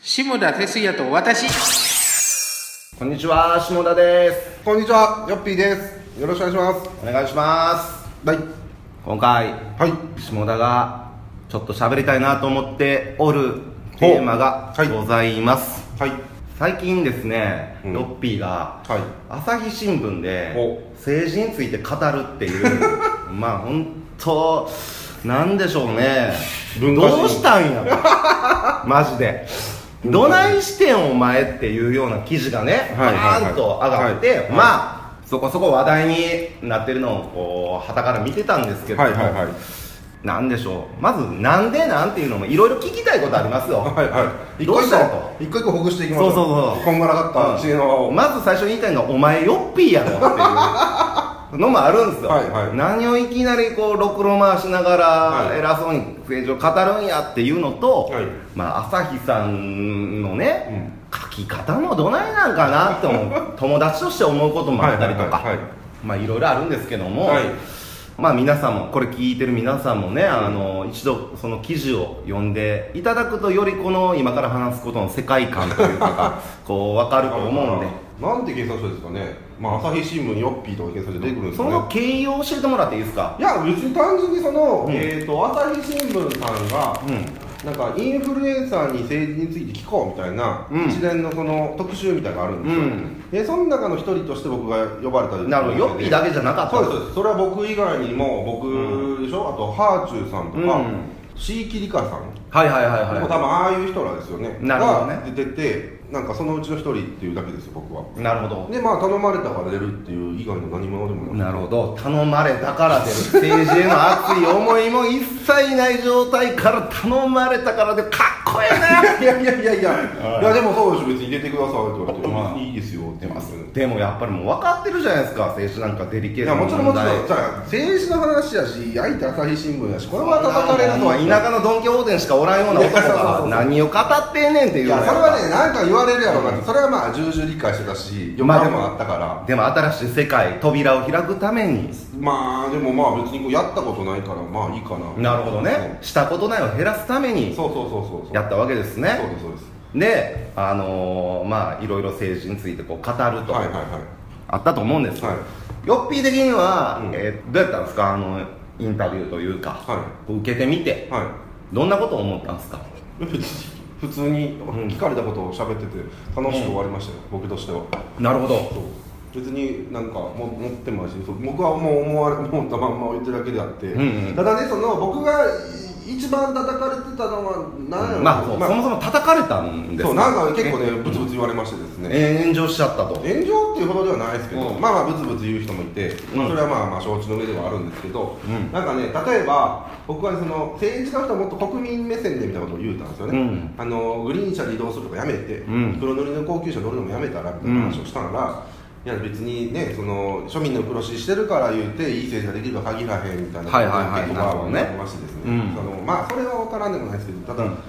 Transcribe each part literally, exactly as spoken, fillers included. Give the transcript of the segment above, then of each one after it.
下田哲也と私。 こんにちは、下田です。 こんにちは、ヨッピーです。よろしくお願いします。 お願いします。 はい。 今回、 はい。 下田がちょっと喋りたいなと思っておるテーマがございます。 はい。 最近ですね、 うん、 ヨッピーが、 はい、 朝日新聞で政治について語るっていうまあ本当なんでしょうね、どうしたんやマジでどないしてんお前っていうような記事がね、バーンと上がって、はいはいはい、まあそこそこ話題になってるのをこう傍から見てたんですけども、はいはいはい、なんでしょう、まずなんでなんていうのもいろいろ聞きたいことありますよ。 はいはい、どうしたのと一個一個ほぐしていきましょう。 そうそうそう、 こんがらがった知恵の輪を、 まず最初に言いたいのはお前ヨッピーやろっていうのもあるんですよ。はいはい、何をいきなりこうろくろ回しながら偉そうに政治を語るんやっていうのと、はい、まあ朝日さんのね、うん、書き方もどないなんかなって思う友達として思うこともあったりとか、まあいろいろあるんですけども、はい、まあ皆さんもこれ聞いてる皆さんもね、うん、あの一度その記事を読んでいただくとよりこの今から話すことの世界観というかがこう分かると思うんでなんて検索したんですかね。まあ朝日新聞ヨッピーとか検索して出てくるんですかね。 その経緯を教えてもらっていいですか。 いや別に単純にその、うん、えーと朝日新聞さんが、うん、なんかインフルエンサーに政治について聞こうみたいな、うん、一連のその特集みたいなのがあるんですよ、うん、でその中の一人として僕が呼ばれたり。 なるほど、ヨッピーだけじゃなかった。 そうですそうです。それは僕以外にも僕でしょ、うん、あとハーチューさんとか、うん、シーキリカさん、 はいはいはいはい、 多分ああいう人らですよね、 なるほどね、 が出てて、なんかそのうちの一人っていうだけですよ僕は。 なるほど。 でまあ頼まれたから出るっていう以外の何者でもない。なるほど、頼まれたから出る、政治への熱い思いも一切ない状態から頼まれたからで、かっこええな。 いやいやいやいやいや、でもそうでしょ、別に出てくださいって言われて、まあ、いいですよって言います。 でもやっぱりもう分かってるじゃないですか、政治なんかデリケートな問題。 いやもちろんもちろん、じゃあ政治の話やし、相手朝日新聞やし、これは叩かれるの。 田舎のドン・キホーテにしかおらんような男が何を語ってんねんっていう。 いやそれはね、なんか言われるやろうなって、それはまあ重々理解してたし、余計でもあったから、まあ、 でも新しい世界、扉を開くために、 まあでもまあ別にこうやったことないからまあいいかな。 なるほどね、したことないを減らすためにそうそうそうそうやったわけですね。 そうですそうです。 で、あのー、まあいろいろ政治についてこう語ると、はいはいはい、あったと思うんですよ、はい、ヨッピー的には、うん、えー、どうやったんですか、あのインタビューというか、はい、受けてみて、はい、どんなことを思ったんですか。 普通に聞かれたことを喋ってて楽しく終わりましたよ、うん、僕としては。 なるほど。そう別になんかも持ってもないし、僕はもう思われ思ったまんま言ってるだけであって、うんうん、ただね、その僕が一番叩かれてたのは何やろ、うん、まあ、 まあ、そもそも叩かれたんです。 そう、なんか結構ねブツブツ言われましてですね、 えー、炎上しちゃったと。 炎上っていうほどではないですけど、うん、まあまあブツブツ言う人もいて、うん、まあ、それはまあまあ承知の上ではあるんですけど、うん、なんかね、例えば僕はその政治家の人はもっと国民目線でみたいなことを言うたんですよね、うん、あのグリーン車で移動するとかやめて、うん、黒塗りの高級車乗るのもやめたらみたいな話をしたら、うん、いや別にね、その庶民の黒字してるから言うていい政治ができるとは限らへんみたいなことが結構ありましてですね、そのまあそれは分からんでもないですけど、ただ、うん、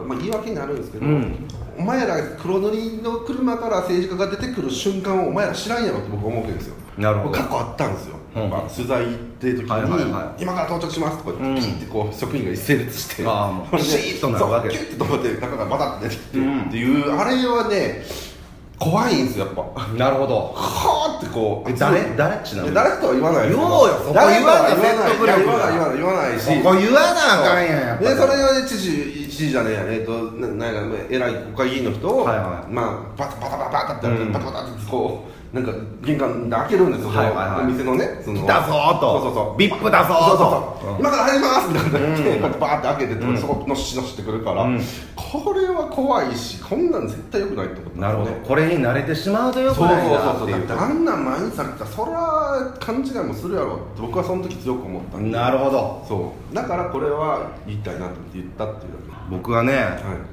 まあ、言い訳になるんですけど、うん、お前ら黒塗りの車から政治家が出てくる瞬間をお前ら知らんやろって僕は思うわけですよ。なるほど。過去あったんですよ、うん、まあ、取材行ってる時に、はいはいはい、今から到着しますとかピッてこう職員が一整列して、あもうシーッとなるわけで、キュッと止めて中からバタッて出てきて、うん、っていう、あれはね怖いんですよやっぱ。なるほど。はーってこう、え誰誰ちなみに誰とは言わないですけど、 ようよ、そこ言わない、言わない言わない言わないし、 そこ言わなあかんやん。 でそれはね、知事知事じゃねえや、えっとなんか偉い国会議員の人を、はいはい、まあバタバタバタバタってやって、うん、バタバタってこうなんか玄関で開けるんですよ、はいはいはい、お店のね、その来たぞーと、そうそうそう、ビップだぞーと、 そうそうそう、うん、今から入りますみたいな感じで、うん、こうやってバーって開けて、うん、そこのしのしてくるから、うん、これは怖いし、こんなん絶対良くないってことなんですよね。 なるほど、これに慣れてしまうと良くないなっていう。そうそうそう、だってあんなん毎日されてたらそれは勘違いもするやろって僕はその時強く思ったんで。 なるほど。 そうだからこれは言いたいなと思って言ったっていうだけ。 僕はね、はい、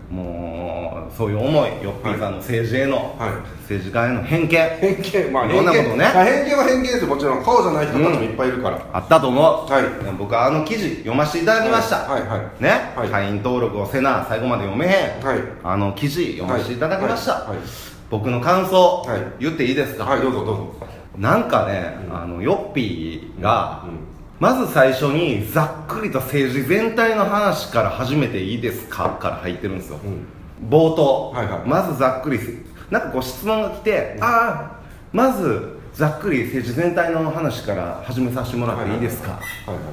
もうそういう思い、ヨッピーさんの政治への、はい、政治家への偏見、 偏見、まあいろんなことね、 偏見は偏見ですよ、もちろんそうじゃない人たちもいっぱいいるから、うん、 あったと思う、はい、僕はあの記事読ませていただきました、はいはいはい、ね、はい、会員登録をせな最後まで読めへん、はい、あの記事読ませていただきました、はいはいはい、僕の感想、はい、言っていいですか。 はい、どうぞどうぞ。 なんかね、うん、あのヨッピーが、うんうん、まず最初にざっくりと政治全体の話から始めていいですかから入ってるんですよ、うん、 冒頭、 はいはい、 まずざっくりなんかこう質問が来て、うん、ああまずざっくり政治全体の話から始めさせてもらっていいですか、はいはいはい、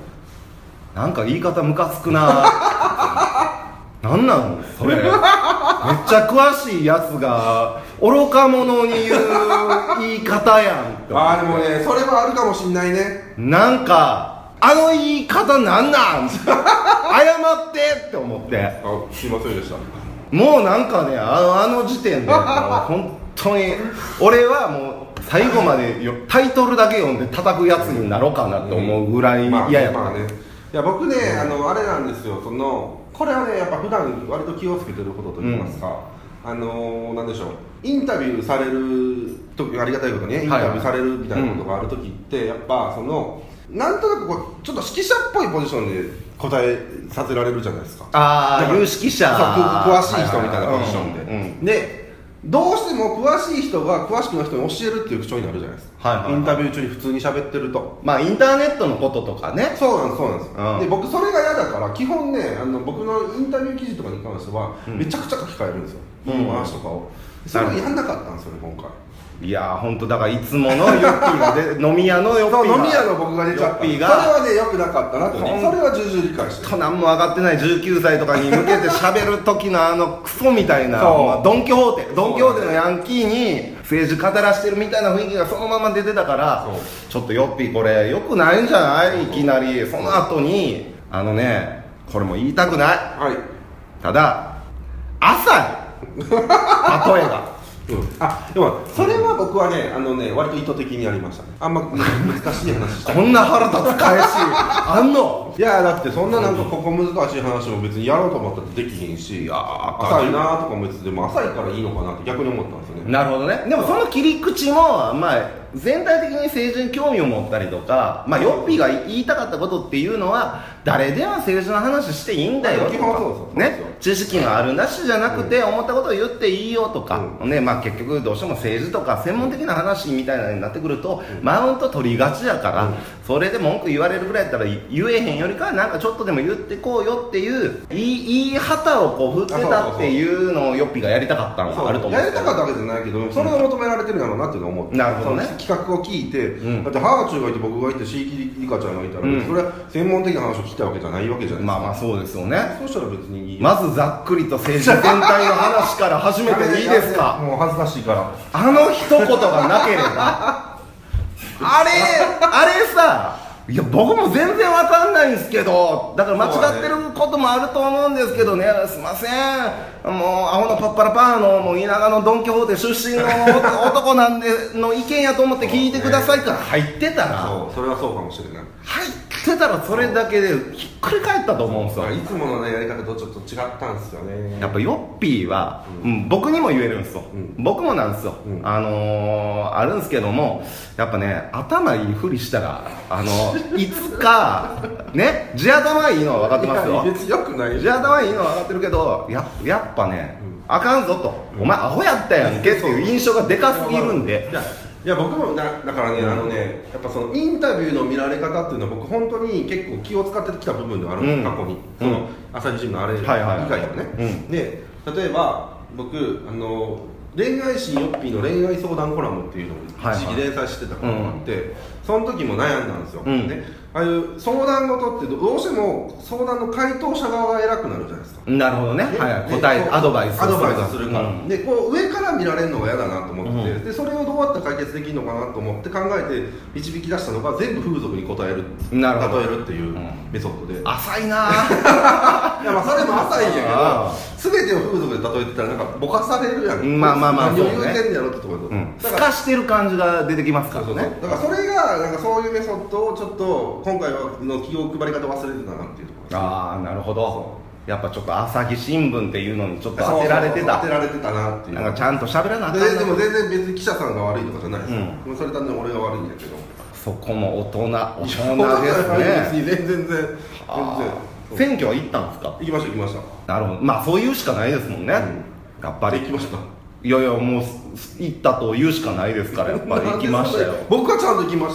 なんか言い方ムカつくななんなんそれめっちゃ詳しいやつが愚か者に言う言い方やんああでもねそれはあるかもしんないねなんかあの言い方なんなん謝ってって思ってあすいませんでしたもうなんかねあの、あの時点で本当に俺はもう最後までよタイトルだけ読んで叩くやつになろうかなって思うぐらい嫌やった、 まあまあね、いや僕ね、うん、あのあれなんですよそのこれはねやっぱ普段割と気をつけてることといいますか、うん、あのー、なんでしょうインタビューされる時ありがたいことにねインタビューされるみたいなことがある時って、はいはい、やっぱそのなんとなくこうちょっと指揮者っぽいポジションで答えさせられるじゃないですかああ有識者詳しい人みたいなポジションで、はいはいはいうん、でどうしても詳しい人が詳しくない人に教えるっていう口調になるじゃないですか、はいはいはい、インタビュー中に普通に喋ってるとまあインターネットのこととかねそうなんですそうなんです、うん、で僕それが嫌だから基本ねあの僕のインタビュー記事とかに関しては、うん、めちゃくちゃ書き換えるんですよ、うん、いい話とかをそれをやんなかったんですよね今回いやー本当だからいつものヨッピーがで飲み屋のヨッピーが飲み屋の僕が出ちゃったそれはね良くなかったなとそれは重々理解してと何も分かってないじゅうきゅうさいとかに向けて喋る時のあのクソみたいなドン・キホーテドン・キホーテのヤンキーに政治語らしてるみたいな雰囲気がそのまま出てたからちょっとヨッピーこれ良くないんじゃないいきなりその後にあのねこれも言いたくない、はい、ただ浅い例えがうん、あでもそれは僕はねあのね割と意図的にやりましたねあんま難しい話したこんな腹立つ返しあんのいやだってそんななんかここ難しい話も別にやろうと思ったってできひんし浅いなとかも別にでも浅いからいいのかなって逆に思ったんですよねなるほどねでもその切り口もまあ全体的に政治に興味を持ったりとか、まあ、ヨッピーが言いたかったことっていうのは誰でも政治の話していいんだよとか、ね、知識のあるなしじゃなくて思ったことを言っていいよとか、うんねまあ、結局どうしても政治とか専門的な話みたいなのになってくると、うん、マウント取りがちやから、うん、それで文句言われるぐらいやったら言えへんよりかはなんかちょっとでも言ってこうよっていういい、いい旗をこう振ってたっていうのをヨッピーがやりたかったのがあると思うんですよやりたかったわけじゃないけどそれを求められてるんやろうなっていうのを思って、 なるほどね企画を聞いて、うん、だってハーチューがいて僕がいて椎木里香ちゃんがいたら、うん、それは専門的な話を聞きたいわけじゃないわけじゃないですかまあまあそうですよねそうしたら別にいいまずざっくりと政治全体の話から始めていいですかもう恥ずかしいからあの一言がなければあれあれさいや僕も全然わかんないんですけどだから間違ってることもあると思うんですけどねすいませんもうアホのパッパラパーのもう田舎のドン・キホーテ出身の男なんでの意見やと思って聞いてくださいから入ってたらそうそれはそうかもしれない入ってたらそれだけでひっくり返ったと思うんですよいつもの、ね、やり方とちょっと違ったんですよねやっぱヨッピーは、うんうん、僕にも言えるんですよ、うん、僕もなんですよ、うん、あのー、あるんですけどもやっぱね頭いいふりしたらあのいつかね地頭いいのは分かってますよ別によくない地頭いいのは分かってるけどや, やっぱね、うん、あかんぞと、うん、お前アホやったやんけっていう印象がでかすぎるんでいや僕もだだからね、うん、あのねやっぱそのインタビューの見られ方っていうのは僕本当に結構気を使ってきた部分ではあるんです、うん、過去に、その朝日新聞のあれ以外はね、うん、で例えば僕あの恋愛心ヨッピーの恋愛相談コラムっていうのを一時期連載してたことがあって、はいはい、その時も悩んだんですよ、うん、ね、ああいう相談事ってどうしても相談の回答者側が偉くなるじゃないですか。 なるほどね、はいはい、答えアドバイスアドバイスするから、うん、でこう上から見られるのが嫌だなと思って、うん、でそれをどうやったら解決できるのかなと思って考えて導き出したのが全部風俗に答えるなるほど例えるっていうメソッドで、 うん、浅いないやまあそれも浅いんやけど全てを風俗で例えてたらなんかぼかされるやん、 まあまあまあ何を言うてんねやろってところで、 うん、透かしてる感じが出てきますからね。 そうそうそう、だからそれがなんかそういうメソッドをちょっと今回の気を配り方忘れてたなっていうところ。 ああなるほど、やっぱちょっと朝日新聞っていうのにちょっと当てられてた当てられてたなっていう、 なんかちゃんと喋らなあかんな。ででも全然別に記者さんが悪いとかじゃないですよ、うん、それ単に俺が悪いんだけど、 そこも大人大人ですね。 全然全然選挙は行ったんですか？ 行きました行きました。 なるほど、まあそういうしかないですもんね、うん、やっぱり行きました。 いやいやもう行ったと言うしかないですからやっぱり行きましたよ僕はちゃんと行きましたよ。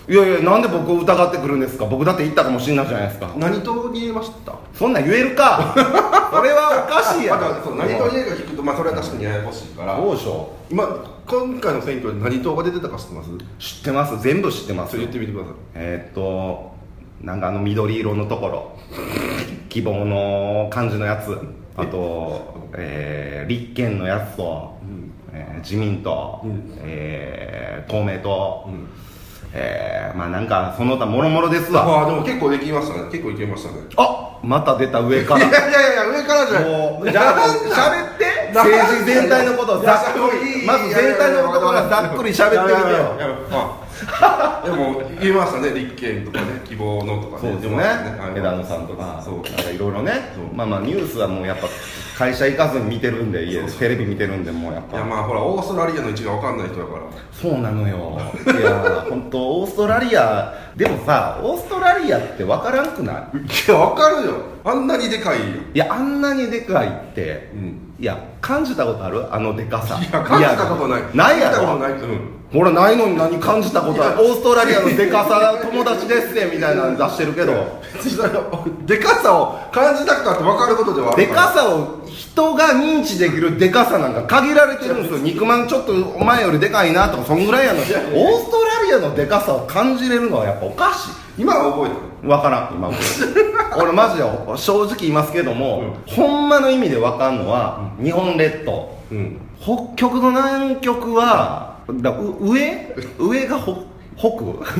いやいや、なんで僕を疑ってくるんですか。僕だって言ったかもしれないじゃないですか。 何党に入れました？ そんなん言えるかそれはおかしいやん。 そう、何党に入れるか聞くと、まあそれは確かにややこしいから。 そうでしょ。 今今回の選挙で何党が出てたか知ってます？ 知ってます。全部知ってます。 それ言ってみてください。 えー、っとなんかあの緑色のところ希望の感じのやつ、あと、えー、立憲のやつと、うんえー、自民党、うんえー、公明党、うんえー、まあなんかその他もろもろですわ。 ああでも結構できましたね。結構いけましたね。 あ、また出た上から。 いやいやいや上からじゃない。 もうじゃあ喋って。政治全体のことをざっくり、まず全体のことからざっくり喋ってみてよ。 でも言いましたね、立憲とかね、希望のとかね。 そうですね。枝野さんとか、そうなんかいろいろね。まあまあニュースはもうやっぱ会社行かずに見てるんで、家でテレビ見てるんで、もうやっぱ。 いやまあほらオーストラリアの位置が分かんない人だから。 そうなのよ。いや本当オーストラリアでもさ、オーストラリアって分からんくない？いや分かるよ。あんなにでかいよ。 いやあんなにでかいって、うん、いや感じたことある？あのでかさ。 いや感じたことない。 ないやろ。 感じたことない。うん。 ほらないのに何感じたことある？オーストラリアのでかさ友達ですねみたいなの出してるけど、 でかさを感じたくたって分かることではある。 でかさを人が認知できるでかさなんか限られてるんですよ。肉まんちょっとお前よりでかいなとかそんぐらいやの。オーストラリアのでかさを感じれるのはやっぱおかしい。 今は覚えてる？ 分からん今覚えてる俺マジで正直言いますけども、うん、ほんまの意味で分かんのは、うん、日本列島、うん、北極の南極はだ上上がほ北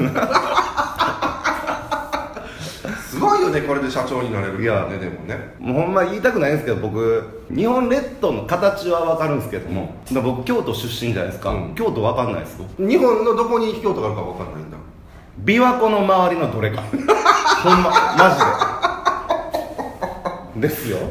すごいよね、これで社長になれるからね。でもねもうほんま言いたくないんですけど、僕日本列島の形は分かるんですけども、うん、僕京都出身じゃないですか、うん、京都分かんないですよ。 日本のどこに京都があるか分かんないんだ。 琵琶湖の周りのどれかほんまマジでですよ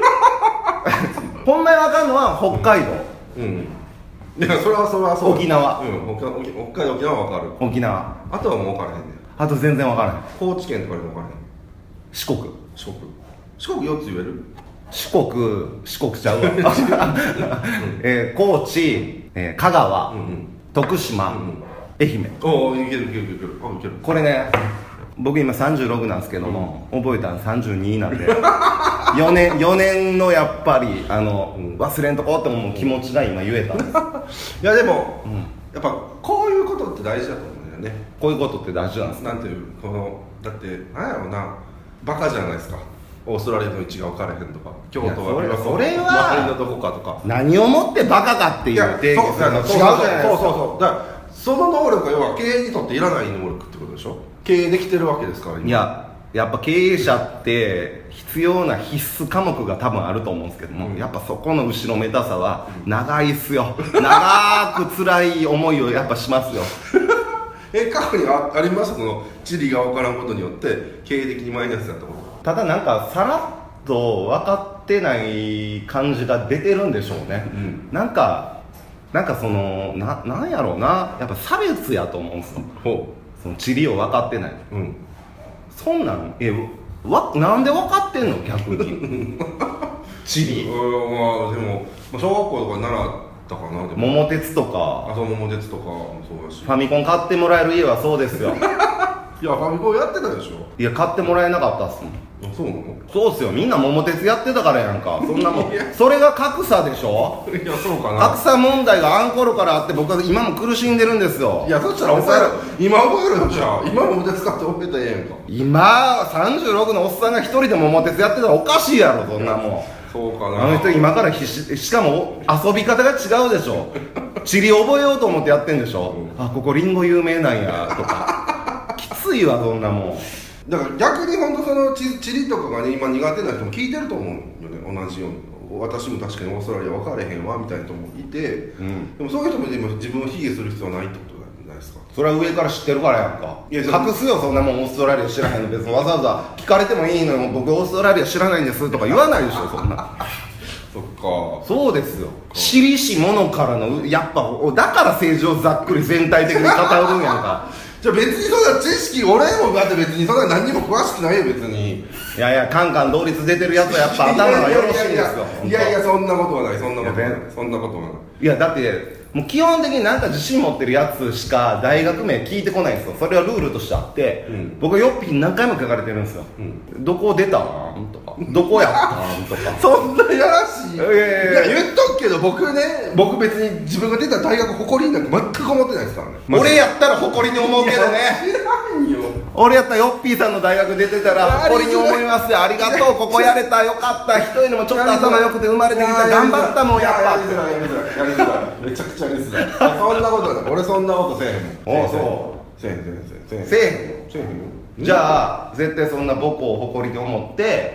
ほんまに分かるのは北海道、うん、 いやそれはそれはそう。 沖縄、 うん、北海道沖縄は分かる。 沖縄あとはもう分からへんねん。 あと全然分からへん。 高知県とかでも分からへん。 四国四国四国よっつ言える？ 四国四国ちゃうわ、えー、高知、えー、香川、うんうん、徳島、うんうん、愛媛。 おおいけるいけるいける。あいける。 これね僕今さんじゅうろくなんですけども、うん、覚えたのさんじゅうになんでよねんよねんのやっぱりあの、うん、忘れんとこって思う気持ちが今言えたんですいやでも、うん、やっぱこういうことって大事だと思うんだよね。 こういうことって大事なんです。 なんていうこのだってなんやろうな、バカじゃないですか。オーストラリアの位置が分からへんとか、京都はそれは周りのどこかとか、 何をもってバカかっていう定義するの違うじゃないですか。 そうそうそうだからその能力が要は経営にとっていらない能力ってことでしょ。経営できてるわけですから今。 いややっぱ経営者って必要な必須科目が多分あると思うんですけども、うん、やっぱそこの後ろめたさは長いっすよ長く辛い思いをやっぱしますよえ過去に あ, ありますその地理が分からんことによって経営的にマイナスだったこと。 ただなんかさらっと分かってない感じが出てるんでしょうね、うん、なんかなんかその な, なんやろうな、やっぱ差別やと思うんですよ。ほうその地理を分かってない、うん、そんなんえわなんで分かってんの逆に地理まあでも、まあ、小学校とか習ったかな。でも桃鉄とかあそう桃鉄とかもそうだし、 ファミコン買ってもらえる家はそうですよいやファミコンやってたでしょ。 いや買ってもらえなかったっすもん。 あそうなの。 そうっすよ、みんな桃鉄やってたからやんか。そんなもんそれが格差でしょ。 いやそうかな。 格差問題があんころからあって僕は今も苦しんでるんですよ。 いやそしたら覚えろ、今覚えろよ。じゃあ今桃鉄買って覚えたらええやんか。 今さんじゅうろくのおっさんが一人で桃鉄やってたらおかしいやろそんなもん。 そうかな。 あの人今から必死、しかも遊び方が違うでしょ地理覚えようと思ってやってんでしょ、うん、あここリンゴ有名なんやとかきついわそんなもん。 だから逆に本当その地, 地理とかがね今苦手な人も聞いてると思うよね。同じように私も確かにオーストラリア分かれへんわみたいな人もいて、うん、でもそういう人も今自分を卑下する必要はないってことじゃないですか。 それは上から知ってるからやんか。いや隠すよそんなもん。オーストラリア知らへんの別にわざわざ聞かれてもいいのよ。僕オーストラリア知らないんですとか言わないでしょそんなそっかそうですよ。私利私物からのやっぱだから政治をざっくり全体的に語るんやんかじゃあ別にそんな知識俺もだって別にそんな何にも詳しくないよ別に。 いやいやカンカン同率出てるやつはやっぱ頭がよろしいんですよ。 いやいやそんなことはないそんなことはないそんなことはない。 いやだってもう基本的になんか自信持ってるやつしか大学名聞いてこないんですよ。それはルールとしてあって、うん、僕はヨッピーに何回も書かれてるんですよ、うん、どこ出たんとかどこやったんとかそんなやらしい、いやいや言っとくけど僕ね、僕別に自分が出た大学誇りになんか全く思ってないですからね。 俺やったら誇りに思うけどね。 知らんよ。 俺やったらヨッピーさんの大学出てたら誇りに思いますよ。ありがとう、ここやれた、よかった、一人でもちょっと頭良くて生まれてきた、頑張ったもん、やっぱ。 やりづらい、やりづらい、やりづらい、めちゃくちゃやりづらい。そんなことない、俺そんなことせえへんもん。 ああ、そうせえへん、せえへん、 せえへん、 せえへんよ。 じゃあ絶対そんな母校を誇りに思って、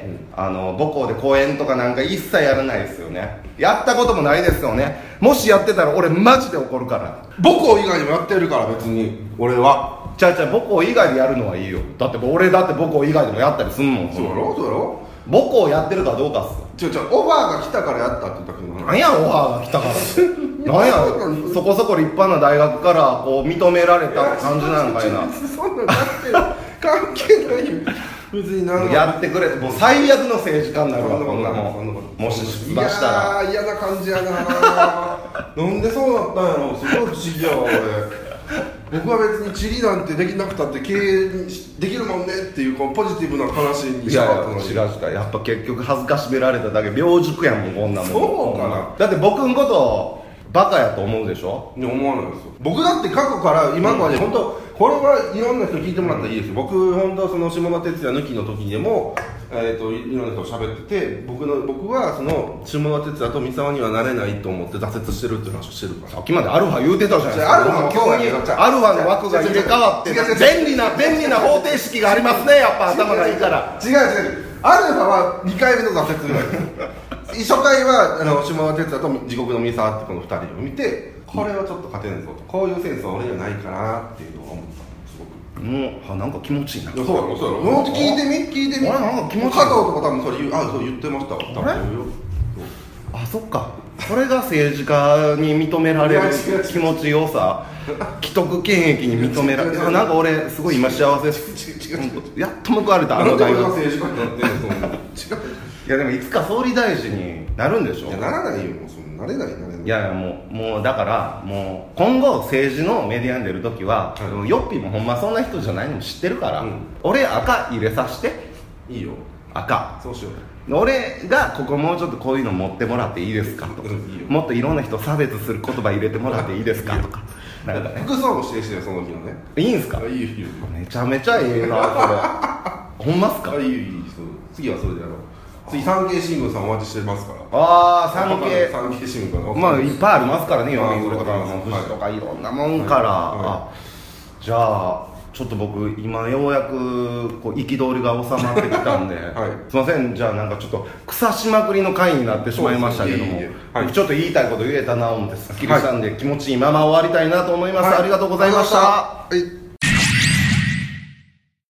うん、あの母校で講演とかなんか一切やらないですよね。やったこともないですよね。もしやってたら俺マジで怒るから。 母校以外にもやってるから別に俺は。 ちゃうちゃう、母校以外でやるのはいいよ。だって俺だって母校以外でもやったりすんもん。 そうやろそうやろ。 母校やってるかどうかっす。 ちょちょオファーが来たからやったって言ったけど、 なんやオファーが来たからなんやそこそこ立派な大学からこう認められた感じなんかいな。 そんな関係ないよ別に。なんやってくれて、もう最悪の政治家になるわ、こんなもん。もし出馬したら。 いやー嫌な感じやななんでそうなったんやろ。すごい不思議やわ俺。僕は別に地理なんてできなくたって経営できるもんねっていうこうポジティブな話にしたかったのに。 いやいや違う違う、やっぱ結局恥ずかしめられただけ。病塾やもんこんなもん。 そうかな。 だって僕のことバカやと思うでしょ。 いや思わないですよ。僕だって過去から今まで、うん、本当これはいろんな人聞いてもらったらいいですよ。僕本当その下田哲也抜きの時でも、えー、といろんな人と喋ってて、僕の僕はその下田哲也と三沢にはなれないと思って挫折してるっていう話をしてるから。 さっきまでアルファ言うてたじゃないですか。 アルファ急にアルファの枠が入れ替わって便利な便利な方程式がありますね。やっぱ頭がいいから。 違う違う、アルファはにかいめの挫折ぐらい初回はあの下田哲也と地獄の三沢ってこのふたりを見て、これはちょっと勝てんぞと、こういうセンスは俺にはないかなっていうのを思った。 もうあなんか気持ちいいな。 そうやろそうやろ。もう聞いてみ聞いてみ。 あれなんか気持ちいい。 加藤とか多分それ言う、あそう言ってましたわ。 あれあそっか、それが政治家に認められる気持ちよさ、既得権益に認められる。なんか俺すごい今幸せです。違う違う違う、やっと報われた。 あの大学政治家になってんの。違う。 いやでもいつか総理大臣になるんでしょ。 いやならないよ、もうそんなれないなれない。 いやいやもうもうだからもう今後政治のメディアに出るときは、はい、ヨッピーもほんまそんな人じゃないの知ってるから、うん、俺赤入れさせて。 いいよ赤。 そうしよう。俺がここもうちょっとこういうの持ってもらっていいですかとか、うん、いいよ。もっといろんな人差別する言葉入れてもらっていいですかとか。なんかね、 服装も指定してその日のね。 いいんすか。 いいよいいよ。 めちゃめちゃいいなそれ。ほんまっすか。 いいよいいよ。次はそれでやろう。次産経新聞さんお待ちしてますから。 ああ産経産経新聞かな。 まあいっぱいありますからね、読売とか富士とかいろんなもんから、はいはい、あじゃあちょっと僕今ようやくこう憤りが収まってきたんで、はい、すいません、じゃあなんかちょっと腐しまくりの回になってしまいましたけども、はい、ちょっと言いたいこと言えたなと思ってすっきりしたんで、はい、気持ちいいまま終わりたいなと思います、はい、ありがとうございました。 はい。